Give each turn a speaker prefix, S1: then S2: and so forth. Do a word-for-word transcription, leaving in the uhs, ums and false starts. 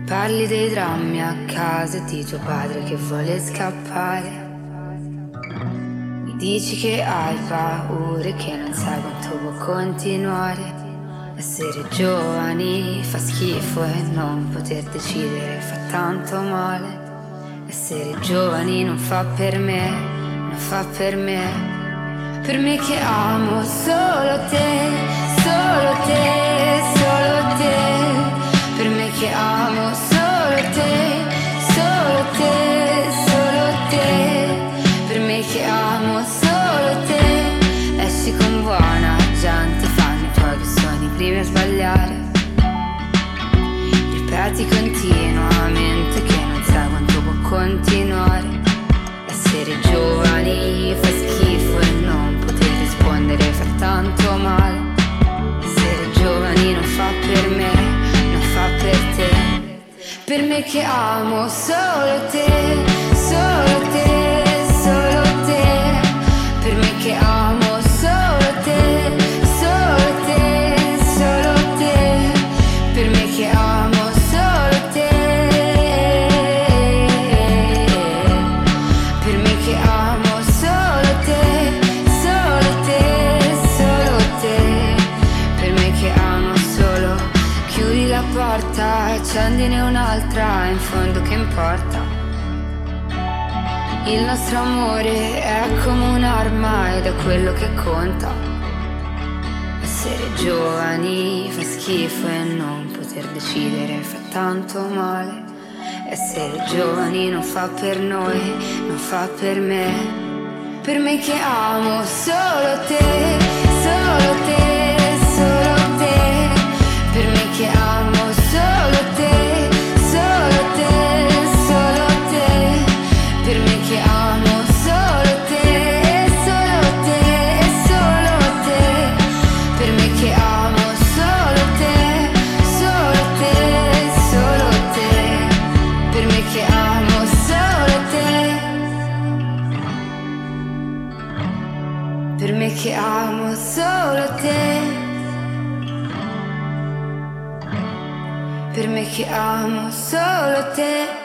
S1: Parli dei drammi a casa e di tuo padre che vuole scappare. Mi dici che hai paura e che non sai quanto può continuare. Essere giovani fa schifo e non poter decidere fa tanto male. Essere giovani non fa per me, non fa per me. Per me che amo solo te, solo te, solo te. Per me che amo solo te, solo te, solo te. Per me che amo solo te. Esci con buona gente, fanno i tuoi che sono i primi a sbagliare. Ripeti continuamente che non sai quanto può continuare. Essere giovani fa schifo e non poter rispondere fa tanto male. Essere giovani non fa per me, non fa per te. Per me che amo solo te, solo te, solo te. Per me che amo solo te, solo te, solo te. Per me che amo solo te. Per me che amo solo te, solo te, solo te. Per me che amo solo. Chiudi la porta, accendine un'altra, in fondo che importa. Il nostro amore è come un'arma ed è quello che conta. Essere giovani fa schifo e non poter decidere fa tanto male. Essere giovani non fa per noi, non fa per me. Per me che amo solo te, solo te, solo te. Per me che amo solo te, solo te, solo te. Per me che amo solo te, solo te, solo te. Per me che amo solo te, solo te, solo te. Per me che amo solo te. Per me che amo solo te. Per me che amo solo te.